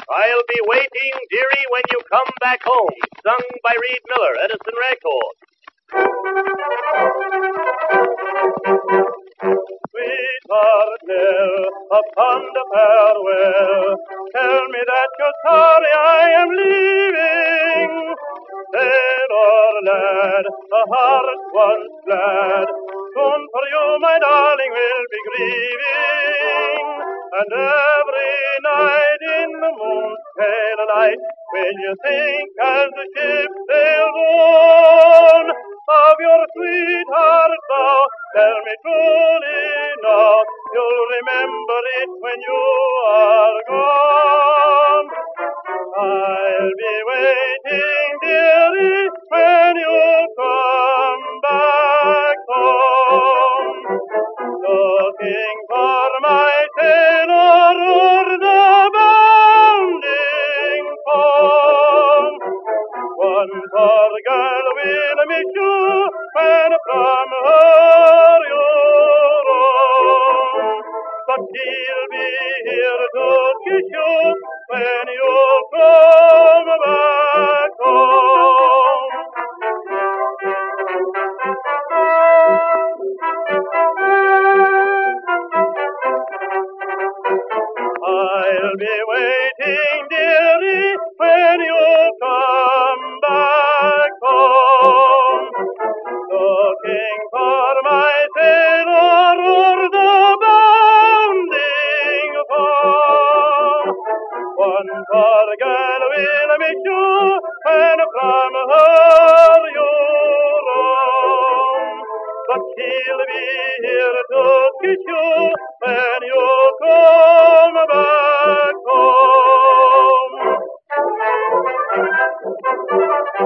I'll be waiting, dearie, when you come back home. Sung by Reed Miller, Edison Record. Sweetheart, tell upon the farewell. Tell me that you're sorry I am leaving. Sailor lad, the heart once glad. Soon for you, my darling, will be grieving. And every night in the moon's pale light, will you think as the ship sails on of your sweetheart vow? Tell me truly now, you'll remember it when you are gone. I'll be waiting, dearie, when you come back home. Looking for my sailor o'er the bounding foam. One poor girl will miss you when from her you roam. But she'll be here to kiss you when you come back home. I'll be waiting, dearie, when you come back home. Looking for my sailor o'er the bounding foam. One poor girl will miss you when from her you roam. But she'll be here to kiss you when you come back home.